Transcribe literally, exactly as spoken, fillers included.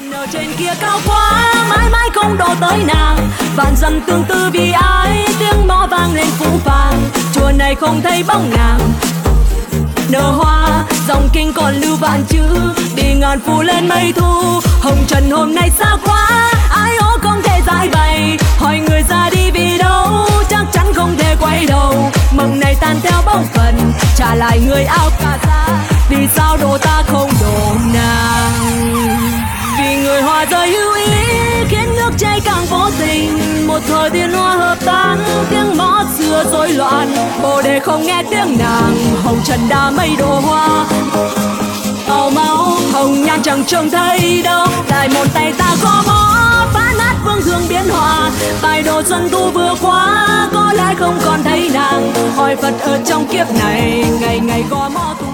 Nở trên kia cao quá mãi mãi không đo tới nàng, vạn dặm tương tư vì ai tiếng mõ vang lên phũ phàng. Chùa này không thấy bóng nàng nở hoa, dòng kinh còn lưu vạn chữ đi ngàn phủ lên mây thu. Hồng trần hôm nay xa quá ai ố không thể giải bày, hỏi người ra đi vì đâu chắc chắn không thể quay đầu. Mộng này tan theo bóng phận trả lại người áo cà sa, vì sao độ ta không độ nàng. Vì người hòa rời hữu ý khiến nước chảy càng vô tình, một thời tiên hoa hợp tan tiếng mõ xưa rối loạn. Bồ đề không nghe tiếng nàng, hồng trần đã mây đổ hoa. Màu máu hồng nhan chẳng trông thấy đâu, lại một tay ta có mõ phá nát vương thương biến hòa. Bài đồ xuân thu vừa qua có lẽ không còn thấy nàng, hỏi Phật ở trong kiếp này ngày ngày có mõ thu.